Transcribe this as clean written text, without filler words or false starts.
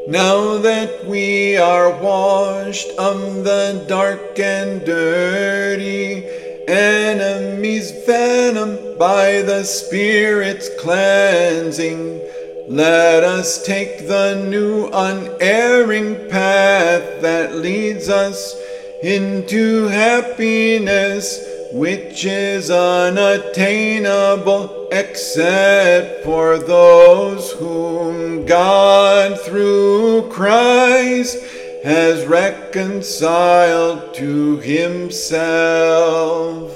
Now that we are washed of the dark and dirty enemy's venom by the Spirit's cleansing, let us take the new unerring path that leads us into happiness, which is unattainable except for those whom God through Christ has reconciled to himself.